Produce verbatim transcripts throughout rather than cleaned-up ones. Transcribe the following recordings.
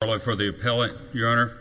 Gallo for the appellant, Your Honor.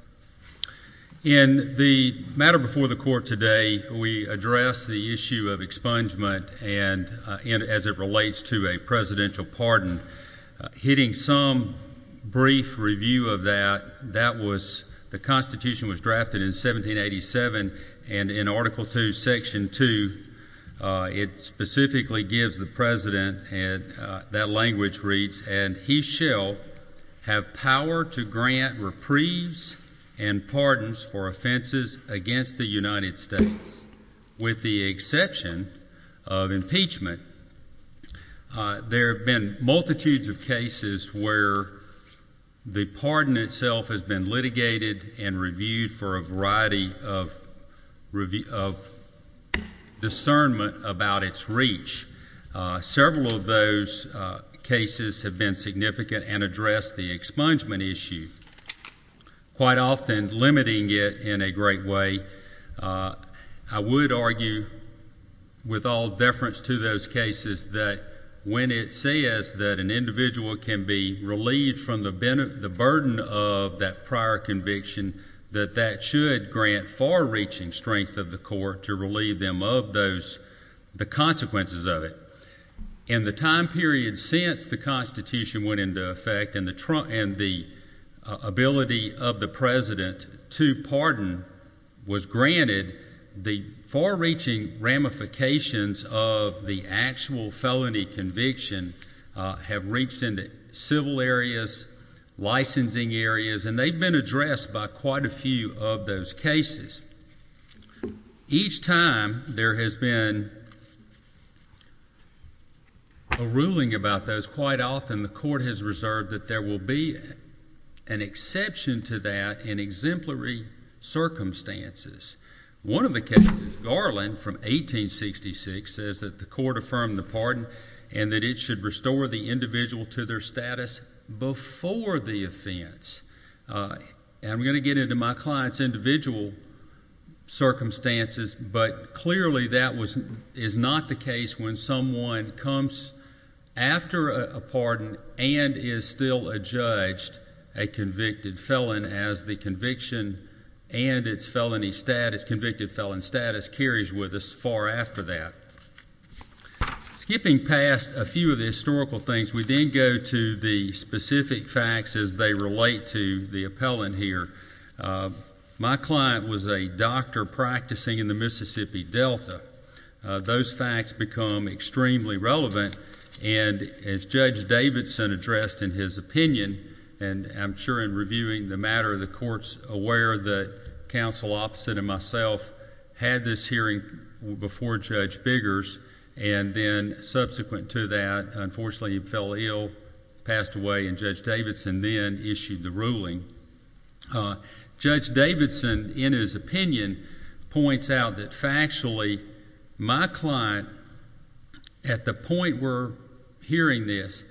In the matter before the court today, we addressed the issue of expungement and uh, in, as it relates to a presidential pardon. Uh, hitting some brief review of that, that was, the Constitution was drafted in seventeen eighty-seven, and in Article two, Section two, uh, it specifically gives the president, and uh, that language reads, and he shall have power to grant reprieves and pardons for offenses against the United States, with the exception of impeachment. Uh, there have been multitudes of cases where the pardon itself has been litigated and reviewed for a variety of, review, of discernment about its reach. Uh, several of those uh, cases have been significant and address the expungement issue, quite often limiting it in a great way. Uh, I would argue, with all deference to those cases, that when it says that an individual can be relieved from the, ben- the burden of that prior conviction, that that should grant far-reaching strength of the court to relieve them of those, the consequences of it. In the time period since the Constitution went into effect and the Trump and the uh, ability of the president to pardon was granted, the far-reaching ramifications of the actual felony conviction uh, have reached into civil areas, licensing areas, and they've been addressed by quite a few of those cases. Each time there has been a ruling about those, quite often the court has reserved that there will be an exception to that in exemplary circumstances. One of the cases, Garland from eighteen sixty-six, says that the court affirmed the pardon and that it should restore the individual to their status before the offense. Uh, and I'm going to get into my client's individual circumstances, but clearly that was is not the case when someone comes after a, a pardon and is still adjudged a convicted felon, as the conviction and its felony status, convicted felon status, carries with us far after that. Skipping past a few of the historical things, we then go to the specific facts as they relate to the appellant here. Uh, my client was a doctor practicing in the Mississippi Delta. Uh, those facts become extremely relevant, and as Judge Davidson addressed in his opinion, and I'm sure in reviewing the matter, the court's aware that counsel opposite and myself had this hearing before Judge Biggers, and then subsequent to that, unfortunately, he fell ill, passed away, and Judge Davidson then issued the ruling. Uh, Judge Davidson, in his opinion, points out that factually, my client, at the point we're hearing this,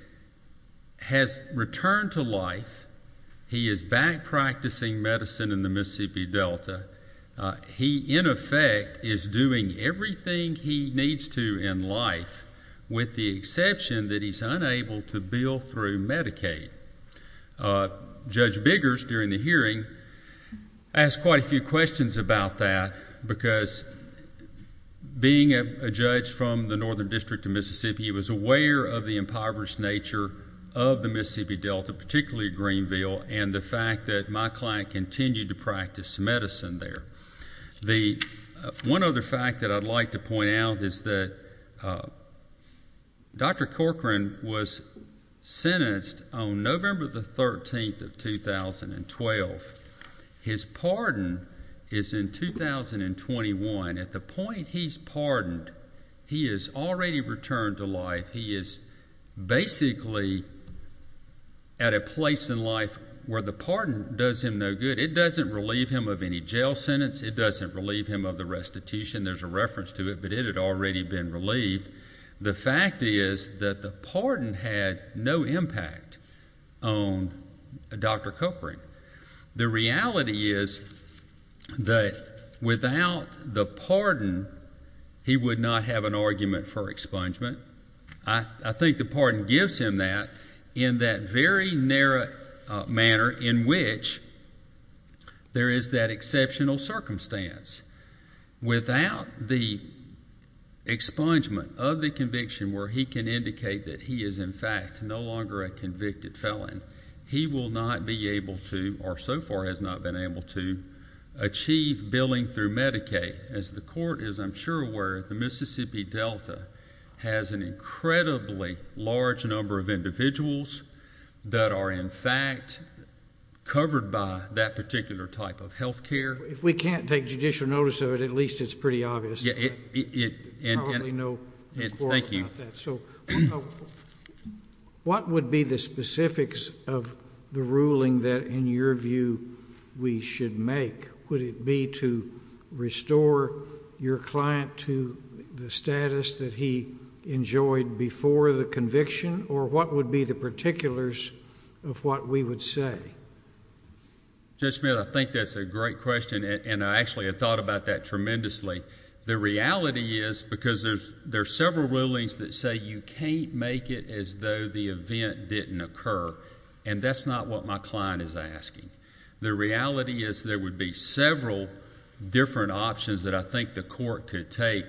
has returned to life. He is back practicing medicine in the Mississippi Delta. Uh, he, in effect, is doing everything he needs to in life, with the exception that he's unable to bill through Medicaid. Uh, Judge Biggers, during the hearing, asked quite a few questions about that, because being a, a judge from the Northern District of Mississippi, he was aware of the impoverished nature of the Mississippi Delta, particularly Greenville, and the fact that my client continued to practice medicine there. The uh, one other fact that I'd like to point out is that uh, Doctor Corcoran was sentenced on November the thirteenth of two thousand twelve. His pardon is in two thousand twenty-one. At the point he's pardoned, he has already returned to life. He is basically at a place in life where the pardon does him no good. It doesn't relieve him of any jail sentence. It doesn't relieve him of the restitution. There's a reference to it, but it had already been relieved. The fact is that the pardon had no impact on Doctor Corcoran. The reality is that without the pardon, he would not have an argument for expungement. I, I think the pardon gives him that in that very narrow uh, manner in which there is that exceptional circumstance. Without the expungement of the conviction where he can indicate that he is in fact no longer a convicted felon, he will not be able to, or so far has not been able to, achieve billing through Medicaid. As the court is, I'm sure, aware, the Mississippi Delta has an incredibly large number of individuals that are in fact covered by that particular type of health care. If we can't take judicial notice of it, at least it's pretty obvious. Yeah, it, it, it and, probably and, no and, quarrel thank about you. that. So, uh, what would be the specifics of the ruling that, in your view, we should make? Would it be to restore your client to the status that he enjoyed before the conviction, or what would be the particulars of what we would say? Judge Smith, I think that's a great question, and, and I actually had thought about that tremendously. The reality is, because there's there's several rulings that say you can't make it as though the event didn't occur, and that's not what my client is asking. The reality is there would be several different options that I think the court could take.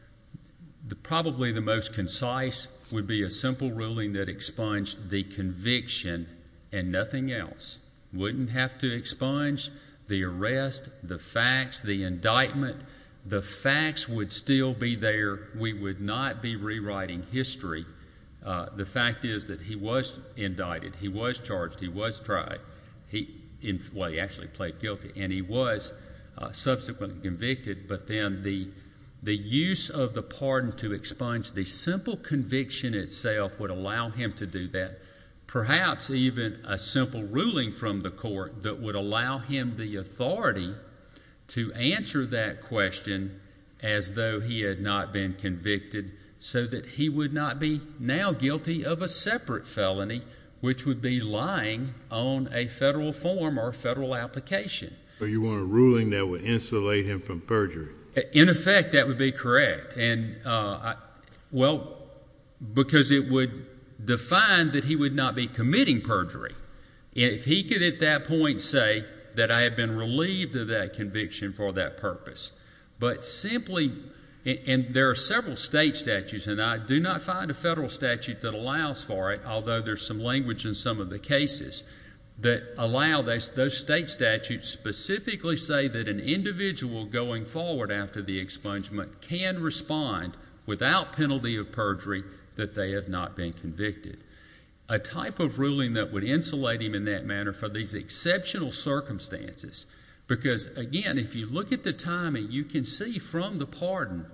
The, probably the most concise would be a simple ruling that expunged the conviction and nothing else. Wouldn't have to expunge the arrest, the facts, the indictment. The facts would still be there. We would not be rewriting history. Uh, the fact is that he was indicted, he was charged, he was tried. He, in, well, he actually pled guilty, and he was uh, subsequently convicted. But then the the use of the pardon to expunge the simple conviction itself would allow him to do that. Perhaps even a simple ruling from the court that would allow him the authority to answer that question as though he had not been convicted, so that he would not be now guilty of a separate felony, which would be lying on a federal form or federal application. So you want a ruling that would insulate him from perjury? In effect, that would be correct. And, uh, I, well, because it would define that he would not be committing perjury. If he could at that point say that I have been relieved of that conviction for that purpose, but simply, and there are several state statutes, and I do not find a federal statute that allows for it, although there's some language in some of the cases that allow those, those state statutes specifically say that an individual going forward after the expungement can respond without penalty of perjury that they have not been convicted. A type of ruling that would insulate him in that manner for these exceptional circumstances, because again, if you look at the timing, you can see from the pardon,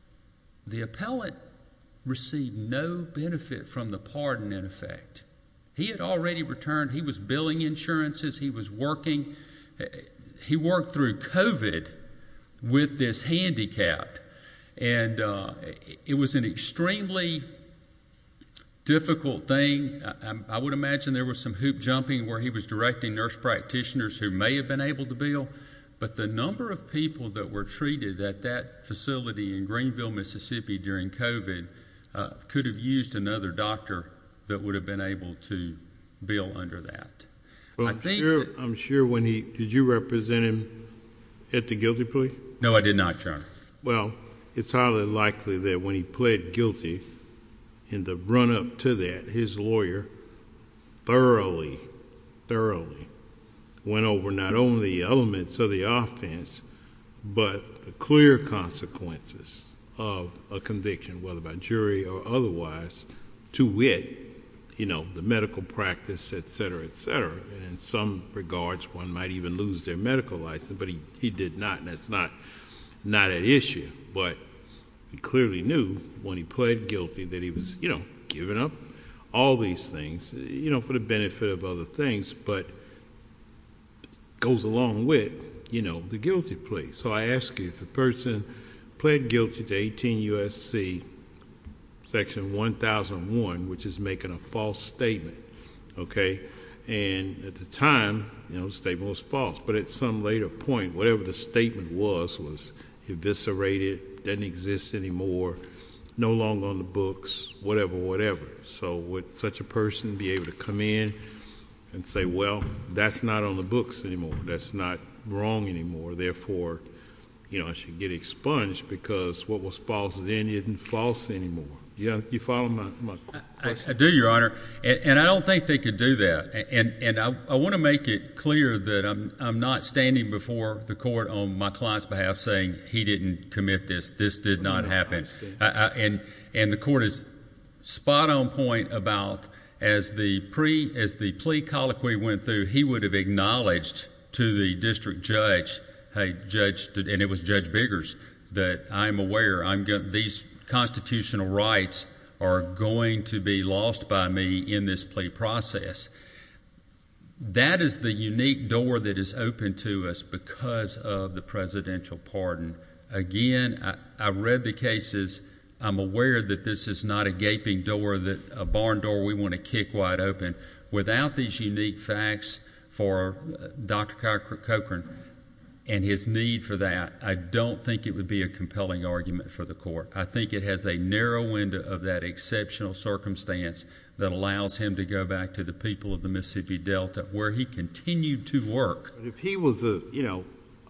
the appellant received no benefit from the pardon in effect. He had already returned. He was billing insurances. He was working. He worked through COVID with this handicap. And uh, it was an extremely difficult thing. I, I would imagine there was some hoop jumping where he was directing nurse practitioners who may have been able to bill. But the number of people that were treated at that facility in Greenville, Mississippi during COVID uh, could have used another doctor that would have been able to bill under that. Well, I I'm think sure, that, I'm sure when he, did you represent him at the guilty plea? No, I did not, Your Honor. Well, it's highly likely that when he pled guilty, in the run-up to that, his lawyer thoroughly, thoroughly went over not only the elements of the offense, but the clear consequences of a conviction, whether by jury or otherwise, to wit, you know, the medical practice, et cetera, et cetera. And in some regards, one might even lose their medical license, but he, he did not, and that's not, not at issue. But he clearly knew when he pled guilty that he was, you know, giving up all these things, you know, for the benefit of other things, but goes along with, you know, the guilty plea. So I ask you, if a person pled guilty to eighteen U S C Section one thousand one, which is making a false statement, okay? And at the time, you know, the statement was false. But at some later point, whatever the statement was, was eviscerated, doesn't exist anymore, no longer on the books, whatever, whatever. So would such a person be able to come in and say, well, that's not on the books anymore. That's not wrong anymore. Therefore, you know, I should get expunged because what was false then isn't false anymore. You, you follow my, my I, I do, Your Honor, and, and I don't think they could do that. And, and I, I want to make it clear that I'm, I'm not standing before the court on my client's behalf saying he didn't commit this. This did not no, happen. I I, I, and, and the court is spot on point about as the pre, as the plea colloquy went through, he would have acknowledged to the district judge, hey, Judge, and it was Judge Biggers, that I'm aware I'm going, these constitutional rights are going to be lost by me in this plea process. That is the unique door that is open to us because of the presidential pardon. Again, I, I read the cases. I'm aware that this is not a gaping door, that a barn door we want to kick wide open. Without these unique facts for Doctor Cochran and his need for that, I don't think it would be a compelling argument for the court. I think it has a narrow window of that exceptional circumstance that allows him to go back to the people of the Mississippi Delta where he continued to work. But if he was a, you know,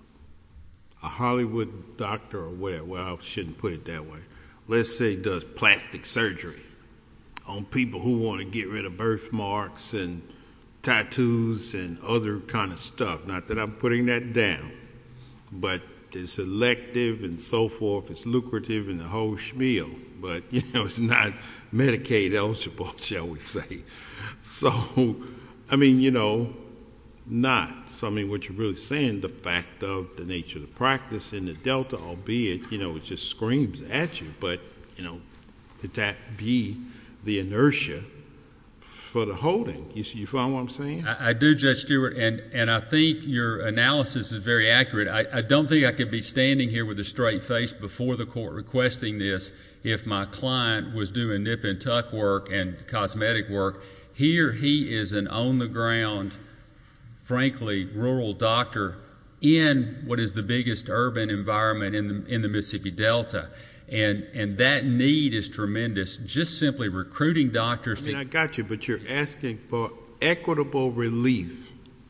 a Hollywood doctor or whatever, well, I shouldn't put it that way. Let's say he does plastic surgery on people who want to get rid of birthmarks and tattoos and other kind of stuff. Not that I'm putting that down, but it's elective and so forth. It's lucrative and the whole schmeal. But, you know, it's not Medicaid eligible, shall we say. So, I mean, you know, not. So, I mean, what you're really saying, the fact of the nature of the practice in the Delta, albeit, you know, it just screams at you. But, you know, could that be the inertia for the holding? You, you follow what I'm saying? I, I do, Judge Stewart, and, and I think your analysis is very accurate. I, I don't think I could be standing here with a straight face before the court requesting this if my client was doing nip and tuck work and cosmetic work. Here he is an on-the-ground, frankly, rural doctor in what is the biggest urban environment in the, in the Mississippi Delta. And and that need is tremendous. Just simply recruiting doctors. I mean, to, I got you, but you're asking for equitable relief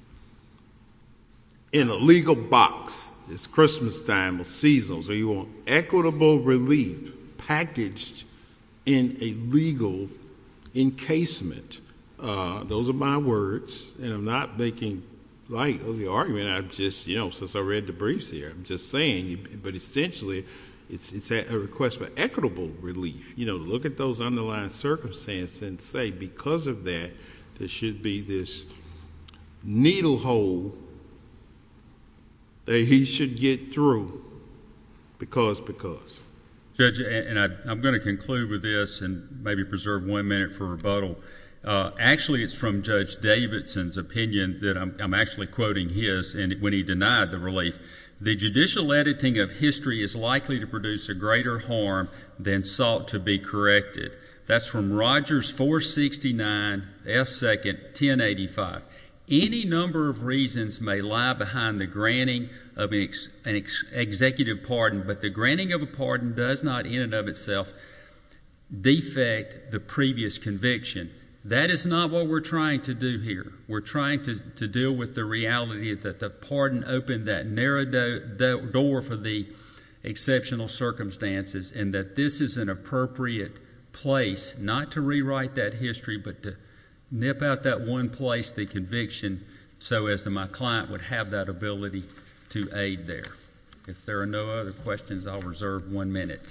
in a legal box. It's Christmas time or seasonal, so you want equitable relief packaged in a legal encasement. Uh, those are my words, and I'm not making light of the argument. I'm just, you know, since I read the briefs here, I'm just saying, but essentially, It's, it's a request for equitable relief. You know, look at those underlying circumstances and say, because of that, there should be this needle hole that he should get through because, because. Judge, and I, I'm going to conclude with this and maybe preserve one minute for rebuttal. Uh, actually, it's from Judge Davidson's opinion that I'm, I'm actually quoting his, and when he denied the relief. The judicial editing of history is likely to produce a greater harm than sought to be corrected. That's from Rogers four sixty-nine, F second, ten eighty-five. Any number of reasons may lie behind the granting of an, ex, an ex, executive pardon, but the granting of a pardon does not in and of itself defect the previous conviction. That is not what we're trying to do here. We're trying to, to deal with the reality that the pardon opened that narrow do, do, door for the exceptional circumstances, and that this is an appropriate place not to rewrite that history, but to nip out that one place, the conviction, so as that my client would have that ability to aid there. If there are no other questions, I'll reserve one minute.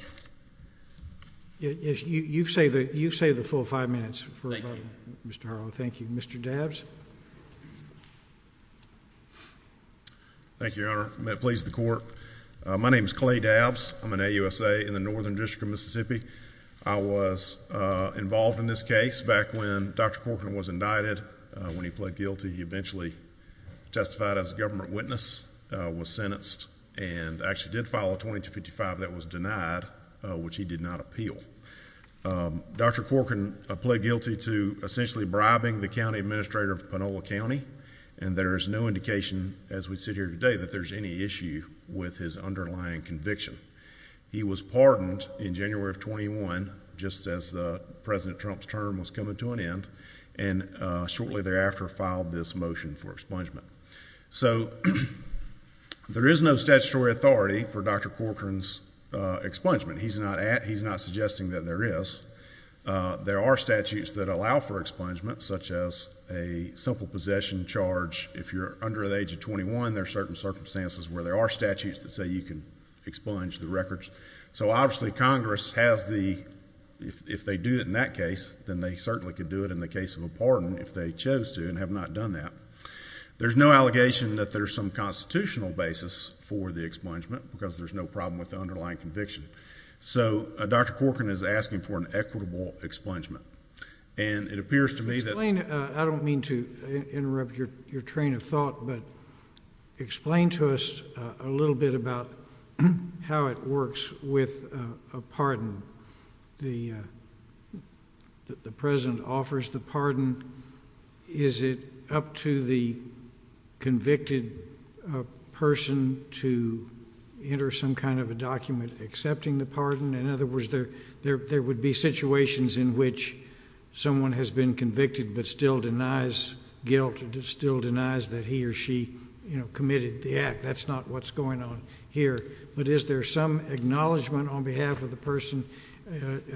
Yes, you, you've saved the you've saved the full five minutes for Thank you. Mister Harlow. Thank you, Mister Dabbs. Thank you, Your Honor. May it please the court. Uh, my name is Clay Dabbs. I'm an A U S A in the Northern District of Mississippi. I was uh, involved in this case back when Doctor Cochran was indicted. Uh, when he pled guilty, he eventually testified as a government witness, uh, was sentenced, and actually did file a twenty-two fifty-five that was denied, uh, which he did not appeal. Um, Doctor Cochran uh, pled guilty to essentially bribing the county administrator of Panola County, and there is no indication, as we sit here today, that there's any issue with his underlying conviction. He was pardoned in January of twenty-one, just as uh, President Trump's term was coming to an end, and uh, shortly thereafter filed this motion for expungement. So there is no statutory authority for Doctor Corcoran's uh, expungement. He's not at, he's not suggesting that there is. Uh, there are statutes that allow for expungement, such as a simple possession charge. If you're under the age of twenty-one, there are certain circumstances where there are statutes that say you can expunge the records. So obviously Congress has the, if, if they do it in that case, then they certainly could do it in the case of a pardon if they chose to, and have not done that. There's no allegation that there's some constitutional basis for the expungement because there's no problem with the underlying conviction. So uh, Doctor Corcoran is asking for an equitable expungement. And it appears to me that... Explain, uh, I don't mean to interrupt your, your train of thought, but explain to us uh, a little bit about how it works with uh, a pardon. The, uh, the, the president offers the pardon. Is it up to the convicted uh, person to enter some kind of a document accepting the pardon? In other words, there, there, there would be situations in which someone has been convicted but still denies guilt or still denies that he or she, you know, committed the act. That's not what's going on here. But is there some acknowledgement on behalf of the person, uh,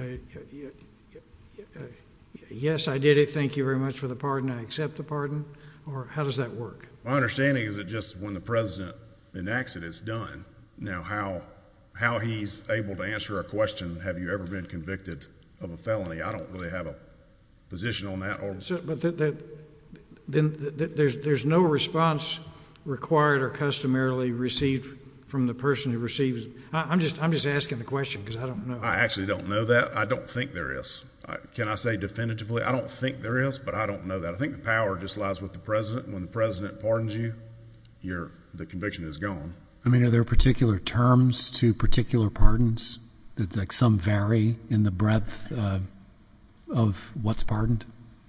uh, uh, yes, I did it, thank you very much for the pardon, I accept the pardon? Or how does that work? My understanding is that just when the president enacts it, it's done. Now, how how he's able to answer a question, have you ever been convicted of a felony, I don't really have a position on that. Or so, but the, the, then the, the, there's there's no response required or customarily received from the person who receives. I, I'm just I'm just asking the question because I don't know. I actually don't know that. I don't think there is. I, can I say definitively? I don't think there is, but I don't know that. I think the power just lies with the president. When the president pardons you, your the conviction is gone. I mean, are there particular terms to particular pardons? That like some vary in the breadth uh, of what's pardoned?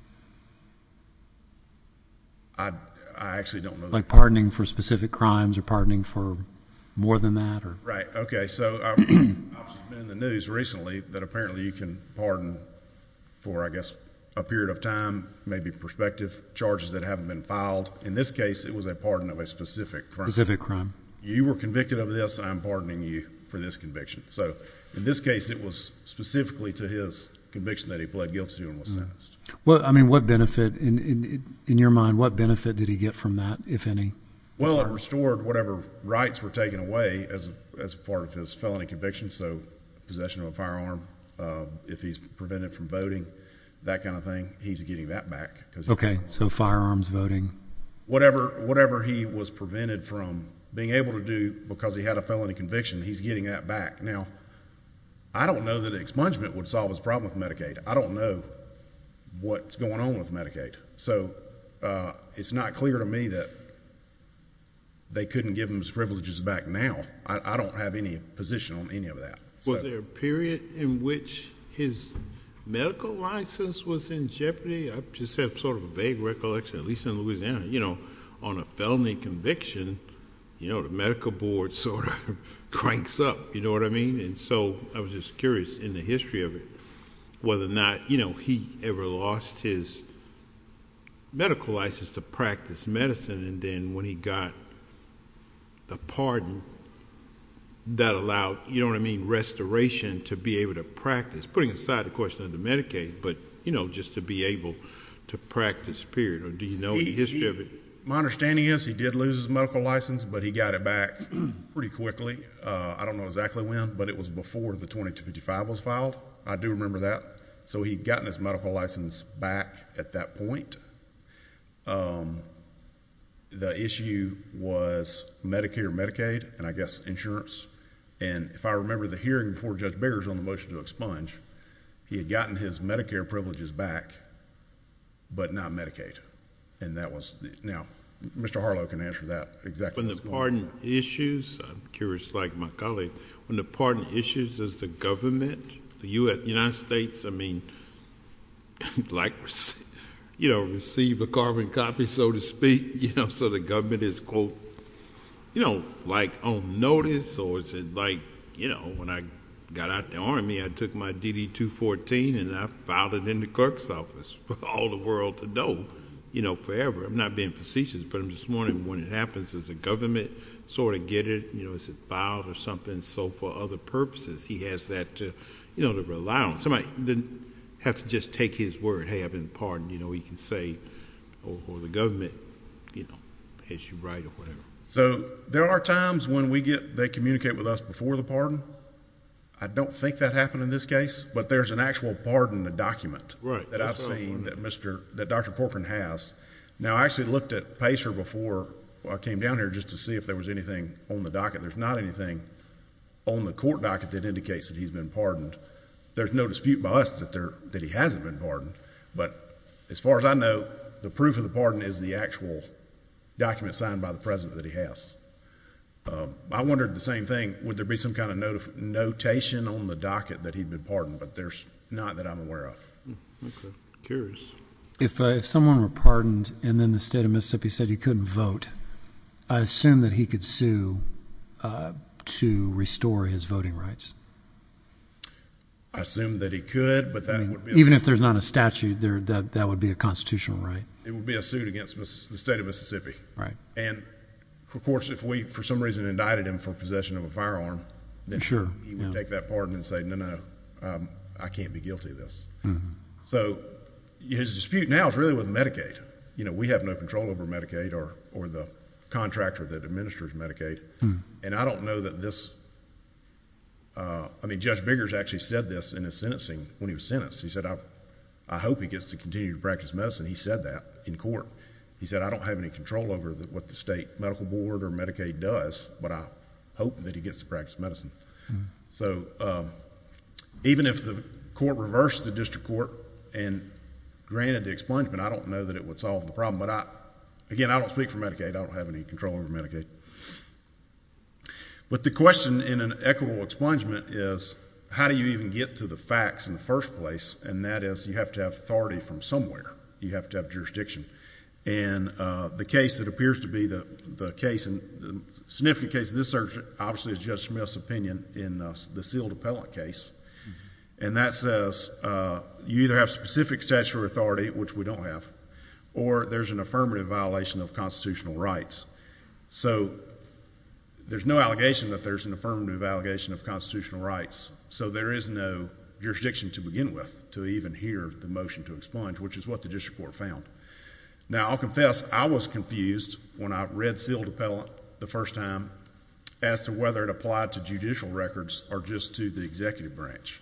I, I actually don't know. Like pardoning for specific crimes or pardoning for more than that? Or Right. Okay. So I've obviously been in the news recently that apparently you can pardon for, I guess, a period of time, maybe prospective charges that haven't been filed. In this case, it was a pardon of a specific crime. Specific crime. You were convicted of this, I'm pardoning you for this conviction. So in this case, it was specifically to his conviction that he pled guilty to and was sentenced. Well, I mean, what benefit, in, in, in your mind, what benefit did he get from that, if any? Well, it restored whatever rights were taken away as a, as a part of his felony conviction, so possession of a firearm, uh, if he's prevented from voting, that kind of thing, he's getting that back. Okay, so firearms, voting. Whatever, whatever he was prevented from being able to do because he had a felony conviction, he's getting that back. Now, I don't know that expungement would solve his problem with Medicaid. I don't know what's going on with Medicaid. So uh, it's not clear to me that they couldn't give him his privileges back now. I, I don't have any position on any of that. Was so, there a period in which his medical license was in jeopardy? I just have sort of a vague recollection, at least in Louisiana, you know, on a felony conviction, you know, the medical board sort of cranks up, you know what I mean? And so I was just curious in the history of it, whether or not, you know, he ever lost his medical license to practice medicine, and then when he got the pardon, that allowed, you know what I mean, restoration to be able to practice, putting aside the question of the Medicaid, but, you know, just to be able to practice, period. Or do you know he, the history he, of it? My understanding is he did lose his medical license, but he got it back pretty quickly. Uh, I don't know exactly when, but it was before the twenty-two fifty-five was filed. I do remember that. So he'd gotten his medical license back at that point. Um, the issue was Medicare, Medicaid, and I guess insurance. And if I remember the hearing before Judge Biggers on the motion to expunge, he had gotten his Medicare privileges back, but not Medicaid. And that was, the, now, Mister Harlow can answer that exactly. When the pardon issues, I'm curious, like my colleague, when the pardon issues, does the government, the U S, United States, I mean, like, you know, receive a carbon copy, so to speak, you know, so the government is, quote, you know, like on notice, or is it like, you know, when I got out the Army, I took my D D two fourteen and I filed it in the clerk's office for all the world to know, you know, forever. I'm not being facetious, but I'm just wondering when it happens, does the government sort of get it? You know, is it filed or something? So for other purposes, he has that to, you know, to rely on. Somebody didn't have to just take his word, hey, I've been pardoned. You know, he can say, or, or the government, you know, has you right or whatever. So there are times when we get, they communicate with us before the pardon. I don't think that happened in this case, but there's an actual pardon, a document right, that I've seen that Mister that Doctor Corcoran has. Now, I actually looked at Pacer before I came down here just to see if there was anything on the docket. There's not anything on the court docket that indicates that he's been pardoned. There's no dispute by us that there that he hasn't been pardoned, but as far as I know, the proof of the pardon is the actual document signed by the president that he has. Um, I wondered the same thing. Would there be some kind of notif- notation on the docket that he'd been pardoned? But there's not that I'm aware of. Okay. Curious. If, uh, if someone were pardoned and then the state of Mississippi said he couldn't vote, I assume that he could sue uh, to restore his voting rights. I assume that he could, but that I mean, would be... Even if there's not a statute, there that, that would be a constitutional right. It would be a suit against Miss- the state of Mississippi. Right. And, of course, if we, for some reason, indicted him for possession of a firearm, then sure, he would yeah. take that pardon and say, no, no, um, I can't be guilty of this. Mm-hmm. So his dispute now is really with Medicaid. You know, we have no control over Medicaid or, or the contractor that administers Medicaid. Mm. And I don't know that this... Uh, I mean, Judge Biggers actually said this in his sentencing when he was sentenced. He said, I, I hope he gets to continue to practice medicine. He said that in court. He said, I don't have any control over the, what the state medical board or Medicaid does, but I hope that he gets to practice medicine. Mm. So um, even if the court reversed the district court and granted the expungement, I don't know that it would solve the problem. But I, again, I don't speak for Medicaid. I don't have any control over Medicaid. But the question in an equitable expungement is, how do you even get to the facts in the first place? And that is, you have to have authority from somewhere. You have to have jurisdiction. And uh, the case that appears to be the, the case, and the significant case of this search, obviously, is Judge Smith's opinion in uh, the sealed appellant case. Mm-hmm. And that says uh, you either have specific statutory authority, which we don't have, or there's an affirmative violation of constitutional rights. So there's no allegation that there's an affirmative allegation of constitutional rights. So there is no jurisdiction to begin with to even hear the motion to expunge, which is what the district court found. Now, I'll confess, I was confused when I read sealed appellant the first time as to whether it applied to judicial records or just to the executive branch.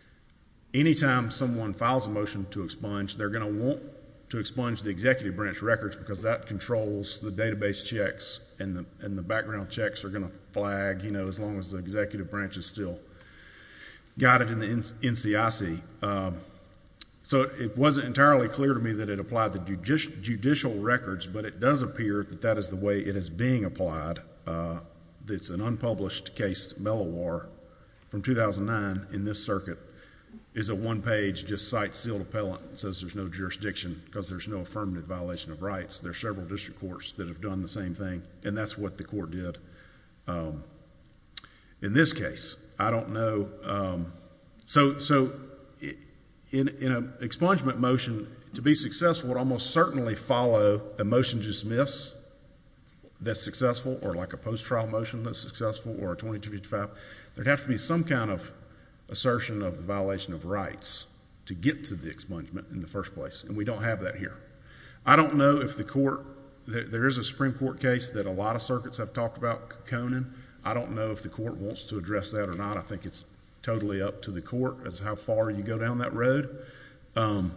Anytime someone files a motion to expunge, they're going to want to expunge the executive branch records because that controls the database checks, and the and the background checks are going to flag, you know, as long as the executive branch is still got it in the N C I C. Um, so it wasn't entirely clear to me that it applied to judici- judicial records, but it does appear that that is the way it is being applied. Uh, it's an unpublished case, Mellowar, from two thousand nine in this circuit, is a one-page, just cites sealed appellant and says there's no jurisdiction because there's no affirmative violation of rights. There are several district courts that have done the same thing, and that's what the court did. Um, in this case, I don't know. Um, so so in, in an expungement motion, to be successful would almost certainly follow a motion to dismiss that's successful, or like a post-trial motion that's successful, or a twenty-two fifty-five. There'd have to be some kind of assertion of the violation of rights to get to the expungement in the first place, and we don't have that here. I don't know if the court, there, there is a Supreme Court case that a lot of circuits have talked about, Kekkonen. I don't know if the court wants to address that or not. I think it's totally up to the court as how far you go down that road. Um,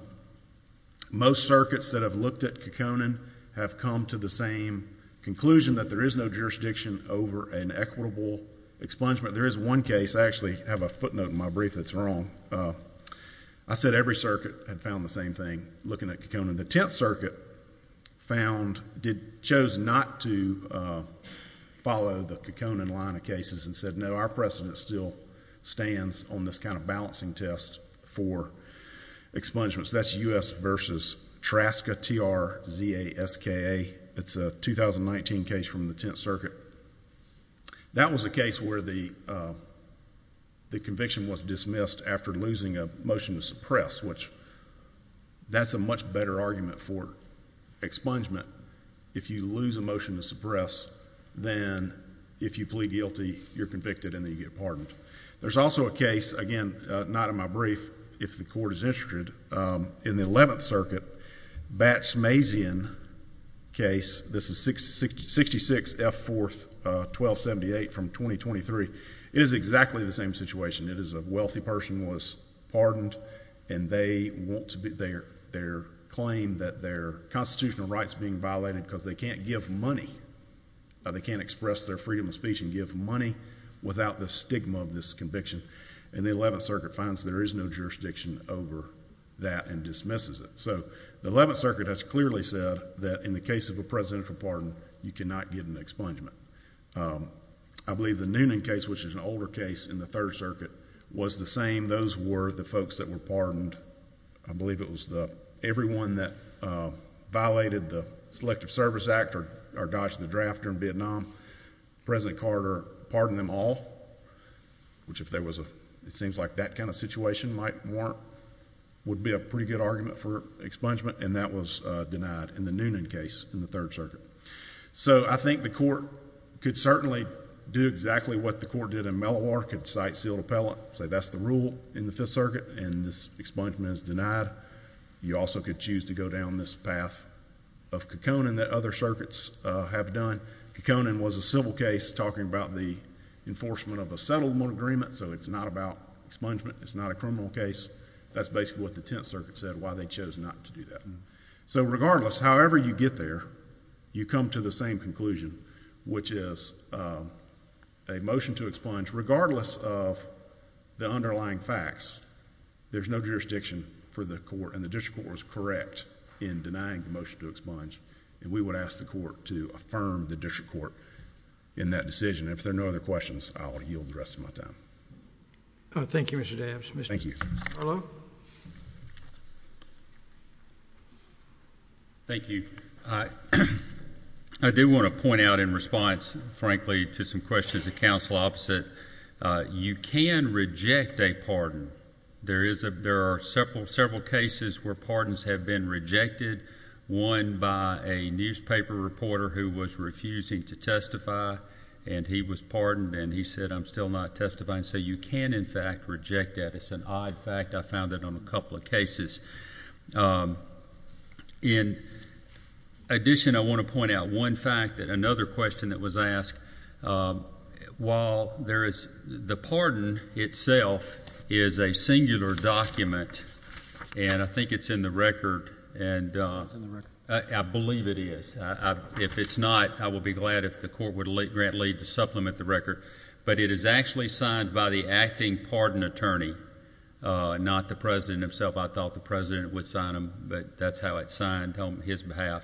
most circuits that have looked at Kekkonen have come to the same conclusion that there is no jurisdiction over an equitable expungement. There is one case, I actually have a footnote in my brief that's wrong. Uh, I said every circuit had found the same thing looking at Kekkonen. The Tenth Circuit found, did, chose not to uh, follow the Kekkonen line of cases and said, no, our precedent still stands on this kind of balancing test for expungements. That's U S versus Traska, T R Z A S K A. It's a two thousand nineteen case from the Tenth Circuit. That was a case where the uh, the conviction was dismissed after losing a motion to suppress, which that's a much better argument for expungement if you lose a motion to suppress than if you plead guilty, you're convicted, and then you get pardoned. There's also a case, again, uh, not in my brief, if the court is interested, um, in the eleventh Circuit, Batch-Mazian case. This is sixty-six F fourth, uh, twelve seventy-eight from twenty twenty-three. It is exactly the same situation. It is a wealthy person was pardoned, and they want to be their their claim that their constitutional rights being violated because they can't give money. Uh, they can't express their freedom of speech and give money without the stigma of this conviction. And the eleventh Circuit finds there is no jurisdiction over that and dismisses it. So the eleventh Circuit has clearly said that in the case of a presidential pardon, you cannot get an expungement. Um, I believe the Noonan case, which is an older case in the third Circuit, was the same. Those were the folks that were pardoned. I believe it was the everyone that uh, violated the Selective Service Act or, or dodged the draft during Vietnam. President Carter pardoned them all, which if there was a, it seems like that kind of situation might warrant, would be a pretty good argument for expungement, and that was uh, denied in the Noonan case in the third Circuit. So I think the court could certainly do exactly what the court did in Mellowar, could cite sealed appellant, say that's the rule in the Fifth Circuit, and this expungement is denied. You also could choose to go down this path of Kekkonen that other circuits uh, have done. Kekkonen was a civil case talking about the enforcement of a settlement agreement, so it's not about expungement. It's not a criminal case. That's basically what the Tenth Circuit said, why they chose not to do that. Mm-hmm. So regardless, however you get there, you come to the same conclusion, which is uh, a motion to expunge, regardless of the underlying facts. There's no jurisdiction for the court, and the district court was correct in denying the motion to expunge, and we would ask the court to affirm the district court in that decision. If there are no other questions, I'll yield the rest of my time. Oh, thank you, Mister Dabbs. Mister Thank you. Arlo? Thank you. I, I do want to point out in response, frankly, to some questions of counsel opposite, uh, you can reject a pardon. There is a, there are several several cases where pardons have been rejected, one by a newspaper reporter who was refusing to testify, and he was pardoned, and he said, I'm still not testifying. So you can, in fact, reject that. It's an odd fact. I found it on a couple of cases. Um, in addition, I want to point out one fact, that another question that was asked. Um, while there is the pardon itself is a singular document, and I think it's in the record, and uh, It's in the record. I, I believe it is. I, I, if it's not, I will be glad if the court would le- grant leave to supplement the record. But it is actually signed by the acting pardon attorney, uh, not the president himself. I thought the president would sign them, but that's how it's signed on his behalf.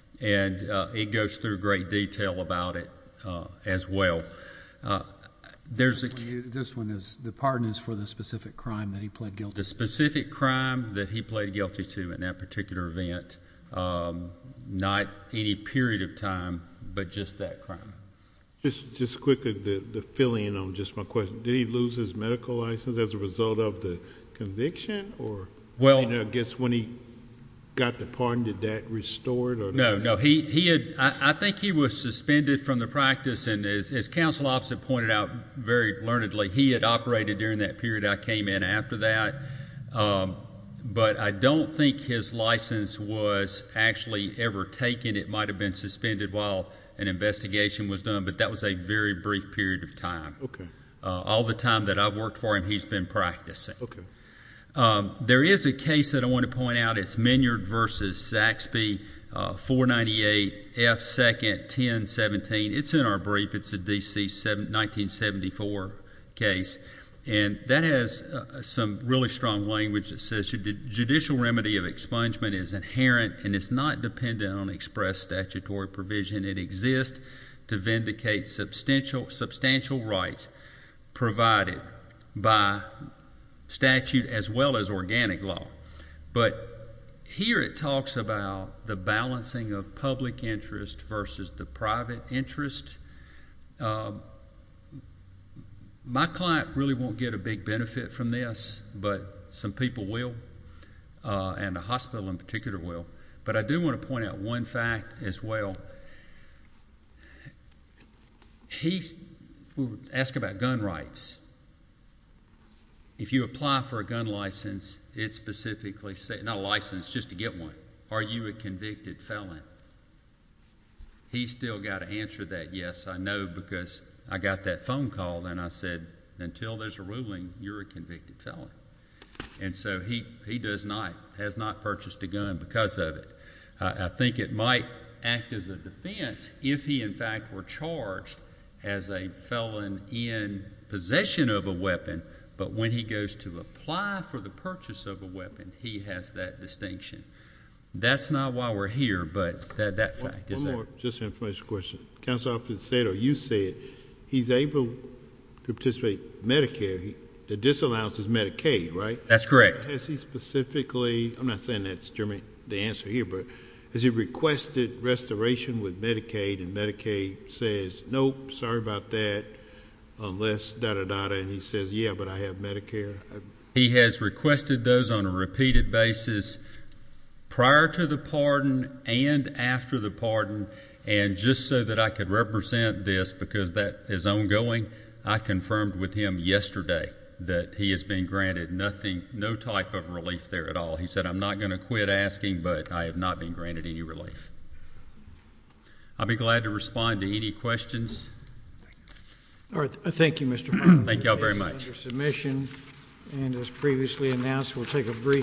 And uh, it goes through great detail about it uh, as well. Uh, there's a, This one, you- this one is, the pardon is for the specific crime that he pled guilty the to. specific crime that he pled guilty to in that particular event, um, not any period of time, but just that crime. Just just quickly, the, the filling in on just my question. Did he lose his medical license as a result of the conviction? Or, Well, you know, I guess when he got the pardon, did that restore it? Or No, no. He he had. I, I think he was suspended from the practice, and as, as counsel opposite pointed out very learnedly, he had operated during that period. I came in after that, um, but I don't think his license was actually ever taken. It might have been suspended while an investigation was done, but that was a very brief period of time. Okay. Uh, all the time that I've worked for him, he's been practicing. Okay. Um, there is a case that I want to point out. It's Minyard versus Saxby, uh, four ninety-eight F second ten seventeen. It's in our brief. It's a D C nineteen seventy-four case. And that has uh, some really strong language that says judicial remedy of expungement is inherent and is not dependent on express statutory provision. It exists to vindicate substantial, substantial rights provided by statute as well as organic law. But here it talks about the balancing of public interest versus the private interest. Uh, my client really won't get a big benefit from this, but some people will, uh, and the hospital in particular will. But I do want to point out one fact as well. He asked about gun rights. If you apply for a gun license, it specifically says, not a license, just to get one, are you a convicted felon? He's still got to answer that, yes, I know, because I got that phone call and I said, until there's a ruling, you're a convicted felon. And so he, he does not, has not purchased a gun because of it. Uh, I think it might act as a defense if he, in fact, were charged as a felon in possession of a weapon, but when he goes to apply for the purchase of a weapon, he has that distinction. That's not why we're here, but that, that fact one, is one there. more, just an information question. Counsel Officer said, or you said, he's able to participate in Medicare. He, the disallowance is Medicaid, right? That's correct. Has he specifically, I'm not saying that's Jeremy, the answer here, but has he requested restoration with Medicaid, and Medicaid says, nope, sorry about that, unless da-da-da-da, and he says, yeah, but I have Medicare? I, He has requested those on a repeated basis prior to the pardon and after the pardon, and just so that I could represent this, because that is ongoing, I confirmed with him yesterday that he has been granted nothing, no type of relief there at all. He said, I'm not going to quit asking, but I have not been granted any relief. I'll be glad to respond to any questions. All right. Thank you, Mister Farmer. Thank y'all very much. Under submission, and as previously announced, we'll take a brief